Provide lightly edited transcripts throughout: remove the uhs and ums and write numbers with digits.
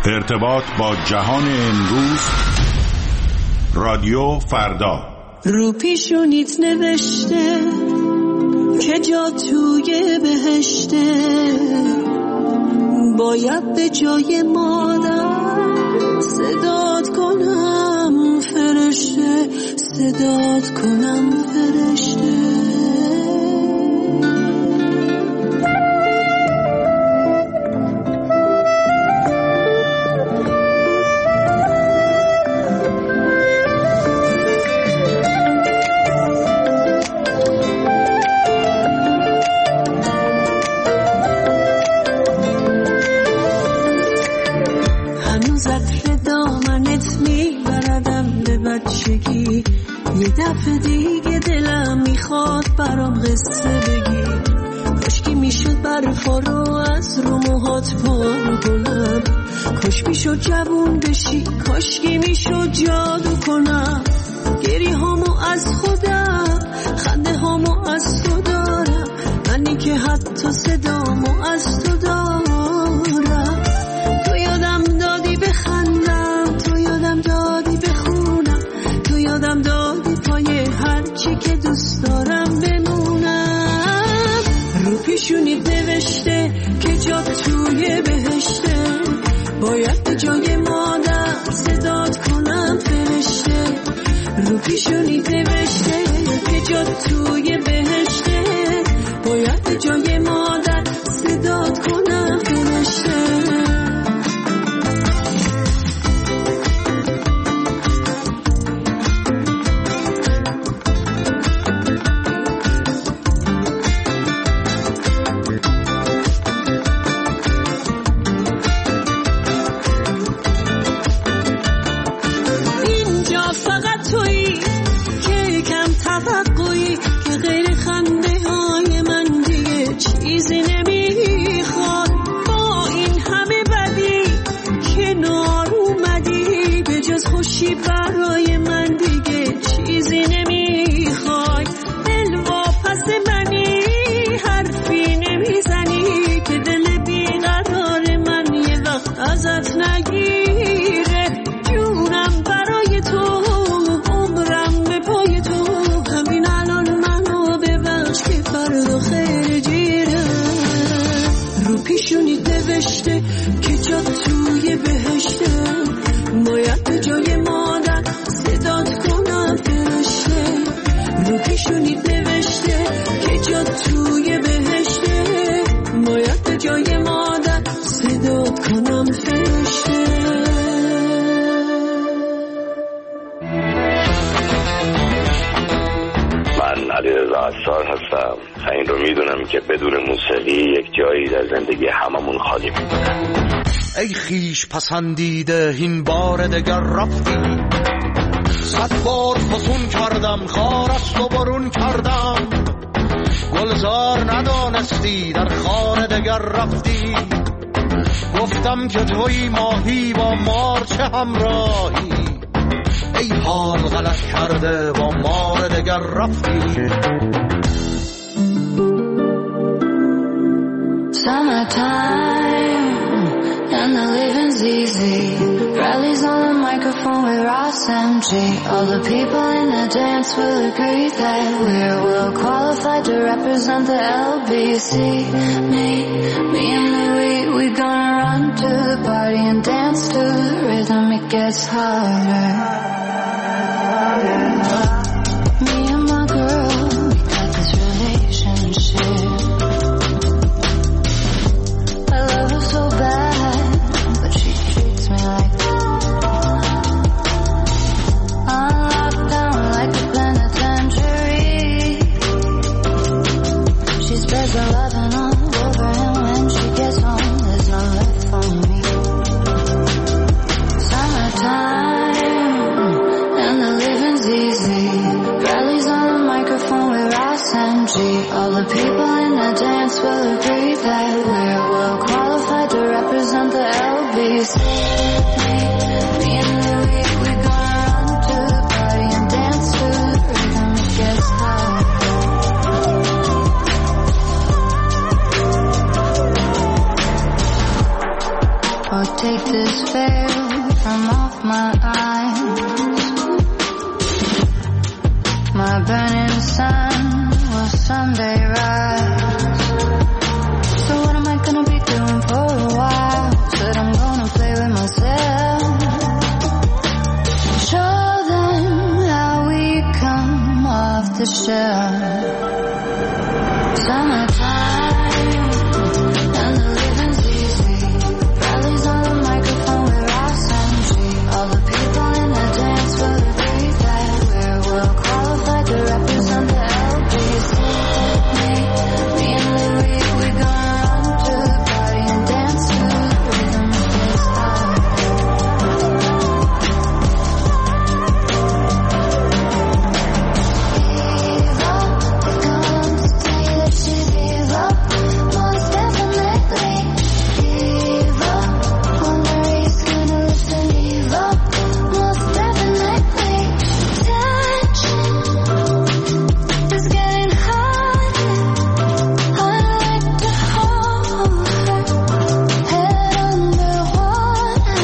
ارتباط با جهان امروز. رادیو فردا. رو پیشونیت نوشته که جا توی بهشته، باید به جای مادر صدات کنم فرشته، صدات کنم فرشته. یه دفعه دیگه دلم میخواد برام قصه بگی، کاشکی میشد برفا رو از رو موهات پارو کنم، کاش میشد جوون بشی، کاشکی میشد جادو کنم، گریه هامو از خودم، خنده هامو از تو دارم، منی که حتی صدامو از تو دارم. تو یادم دادی بخندم، تو یادم دادی بخونم، تو یادم دادی پای هر چی که دوست دارم بمونم. رو پیشونیت نوشته که جا توی بهشته، باید به جای مادر صدات کنم فرشته. رو پیشونیت نوشته که جا توی بهشته، باید به جای مادر صدات کنم فرشته. برای من دیگه چیزی نمیخوای، دل واپس منی، حرفی نمیزنی که دل بیقرار من یه وقت ازت نگیره. جونم برای تو، عمرم به پای تو، همین الان منو ببخش که فردا خیر جیره. رو پیشونیت نوشته که جا توی بهشته، باید به جای مادر صدات کنم فرشته. رو پیشونیت نوشته که جا توی بهشته، باید به جای مادر صدات کنم فرشته. من علیرضا عصار هستم. این رو میدونم که بدون موسیقی یک جایی در زندگی هممون خالی میمونه. ای خیش پسندیده این بار دگر رفتی، 100 بار فسون کردم خار از تو برون کردم، گلزار ندانستی در خانه دگر رفتی، گفتم که توی ماهی با مار چه همراهی، ای حال غلط کرده با مار دگر رفتی. Summertime and the living's easy. Rallies on the microphone with Ross MG. All the people in the dance will agree that we're well qualified to represent the LBC. Me and Louis, we gonna run to the party and dance to the rhythm. It gets harder. Me and my girl, we got this relationship. So bad, but she treats me like I'm locked down like a penitentiary. She spreads her loving all over, and when she gets home, there's no left for me. Summertime and the living's easy. Rallies on the microphone with Ross and G. All the people in the dance will agree that we're well qualified to represent the LBC. Me and Louis, we gonna run to the party and dance to the rhythm. It gets hard. or take this veil from off my eyes. My burning sun will someday rise. So what am I gonna be doing for a while? Said I'm gonna play with myself. Show them how we come off the shelf. Summertime and the living's easy. Rallies on the microphone with Ross MG. All the people in the dance will agree that we're well qualified to represent the LBC. Me and Louis, we gonna run to the party and dance to the rhythm of this heart. Eva, they're going to tell you that she's Eva, most definitely. Eva, wonder he's gonna listen. Eva, most definitely. Tension is getting harder. I'd like to hold her head under water.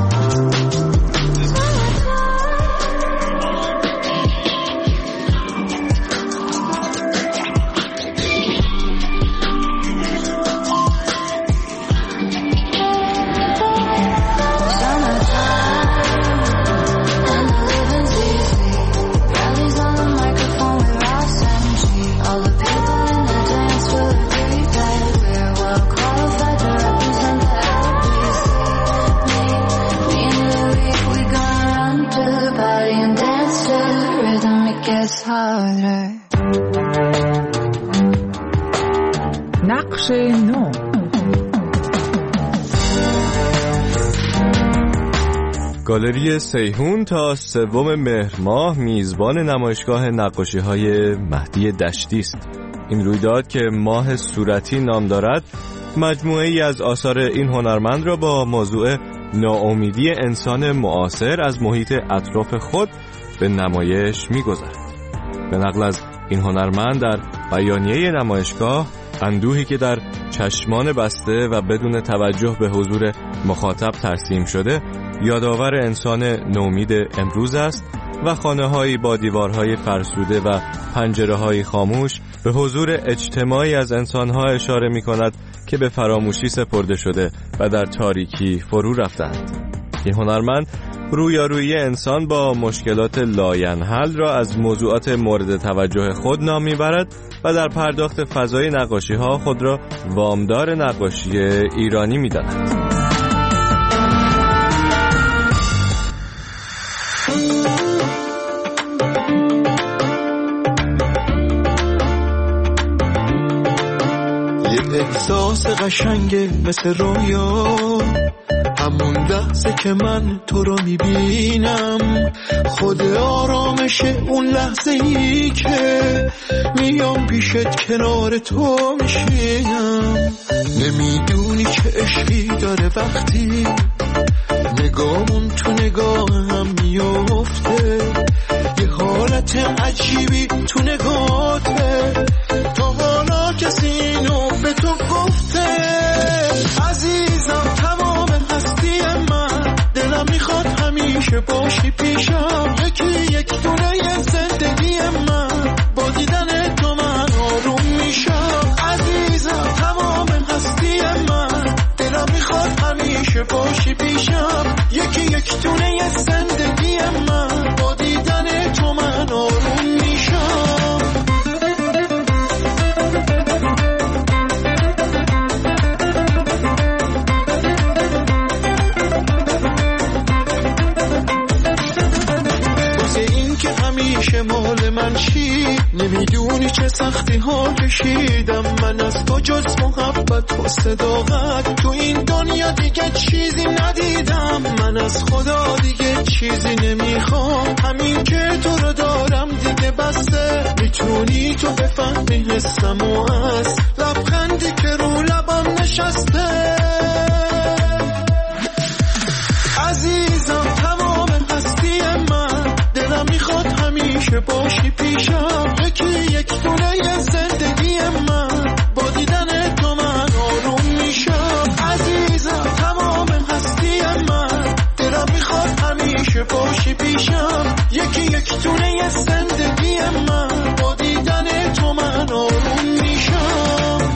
And the living's easy. Rallies on the microphone with Ross MG. All the people in the dance will agree that we're well qualified to represent the LBC. Me and Louis, we gonna run to the party and dance to the rhythm. It gets harder. نقش نو. گالری سیهون تا 3 مهر ماه میزبان نمایشگاه نقاشی‌های مهدی دشتی است. این رویداد که ماه صورتی نام دارد، مجموعه‌ای از آثار این هنرمند را با موضوع ناامیدی انسان معاصر از محیط اطراف خود به نمایش می‌گذارد. به نقل از این هنرمند در بیانیه نمایشگاه، اندوهی که در چشمان بسته و بدون توجه به حضور مخاطب ترسیم شده یادآور انسان نومید امروز است و خانه‌هایی با دیوارهای فرسوده و پنجره‌های خاموش به حضور اجتماعی از انسان‌ها اشاره می‌کند که به فراموشی سپرده شده و در تاریکی فرو رفتند. این هنرمند رویارویی انسان با مشکلات لاینحل را از موضوعات مورد توجه خود نام می‌برد و در پرداخت فضای نقاشی‌ها خود را وامدار نقاشی ایرانی می‌داند. احساس قشنگه مثل رویا، همون لحظه که من تو رو میبینم، خود آرامشه اون لحظه ای که میام پیشت کنار تو میشینم. نمیدونی که عشقی داره وقتی نگامون تو نگاه هم میفته، یه حالت عجیبی تو نگاهته، تا حالا کسی اینو به تو گفته؟ عزیزم تمام هستی من، دلم میخواد همیشه باشی پیشم، یکی یک دونه زندگی من، با دیدن تو من آروم میشم. عزیزم تمام هستی من، دلم میخواد همیشه باشی پیشم، یکی یک دونه زندگی من، با دیدن تو من آروم میشم. همیشه مال من چی؟ نمیدونی چه سختی ها کشیدم من از تو، جز محبت و صداقت تو این دنیا دیگه چیزی ندیدم. من از خدا دیگه چیزی نمیخوام، همین که تو رو دارم دیگه بسته. میتونی تو بفهمی حسم و از لبخندی که رو لبم نشسته. عزیزم تمام هستی من، دلم میخواد همیشه باشی پیشم، یکی یک دونه زندگی من، با دیدن تو من آروم میشم. عزیزم تمام باشی پیشم، یکی یک تونه زندگی من، با دیدن تو من آروم میشم.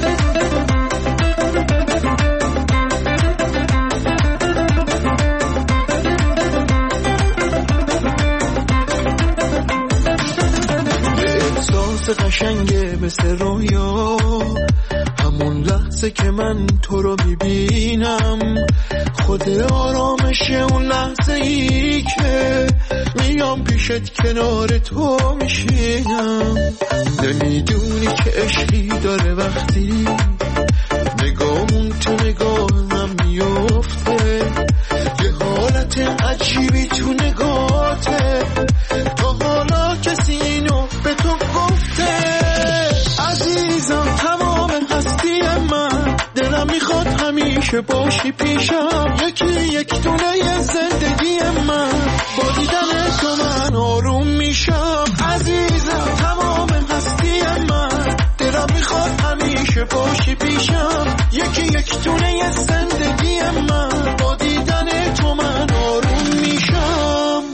قشنگه مثل رویا، همون لحظه که من تو رو میبینم، خود آرامشه اون لحظه ای که میام پیشت کنار تو میشینم. نمیدونی که عشقی داره وقتی نگامون تو نگاهم میفته، یه حالت عجیبی تو نگاته، تا حالا کسی اینو به تو گفته؟ عزیزم تمام هستی من، دلم میخواد همیشه باشی پیشم، یکی یک دونه زندگی من، با دیدن تو من آروم میشم. عزیزم تمام هستی من، دلم میخواد همیشه باشی پیشم، یکی یک دونه زندگی من، با دیدن تو من آروم میشم.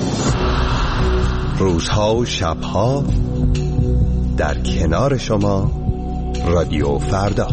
روزها و شبها در کنار شما، رادیو فردا.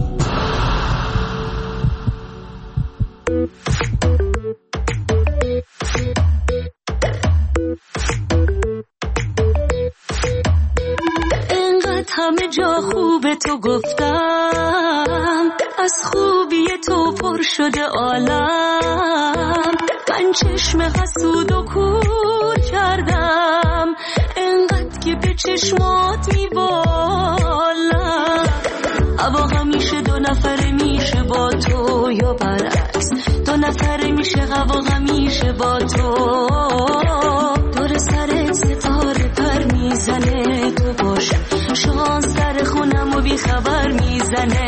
انقدر همه جا خوبه تو گفتم، از خوبی تو پر شده عالم، من چشم حسود و کور کردم، انقدر که به چشمات میبالم. هوا همیشه دو نفره میشه با تو یا برعکس، دو نفره میشه هوا همیشه با تو، دور سرت ستاره پر میزنه، تو باش شانس در خونم و بی خبر میزنه.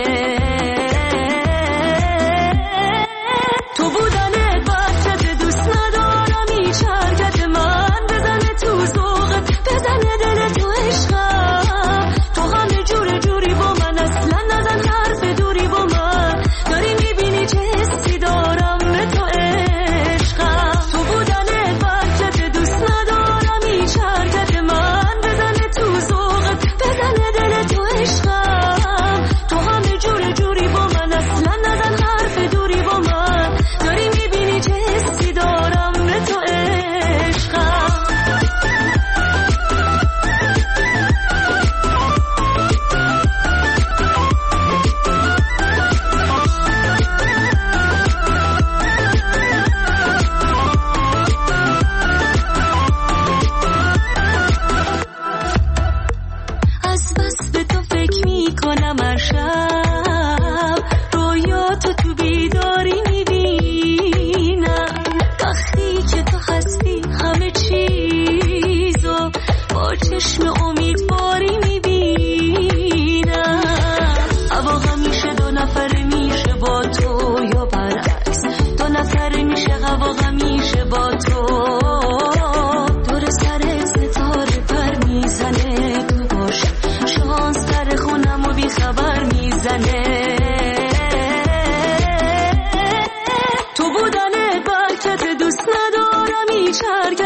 تو بودنت وقتت دوست ندارم، هیچ حرکت من بزنه تو ذوقت، بزنه دل تو عشقم، تو همه جور جوری با من، اصلا نزن حرف دوری با من، داری میبینی چه حسی دارم به تو عشقم. تو بودنت وقتت دوست ندارم، هیچ حرکت من بزنه تو ذوقت، بزنه دل تو عشقم، تو همه جور جوری با من، اصلا نزن حرف دوری با من، داری میبینی چه حسی دارم به تو عشقم. از بس به تو فکر میکنم هر شب، رویاتو تو بیداری میبینم، وقتی که تو هستی همه چیزو با چشم امیدواری میبینم. هوا همیشه دو نفره میشه با تو یا برعکس، دو نفره میشه هوا همیشه با تو، دور سرت ستاره پر میزنه، تو باش شانس در خونم و بی خبر میزنه. تو بودنت برکت دوست ندارم، هیچ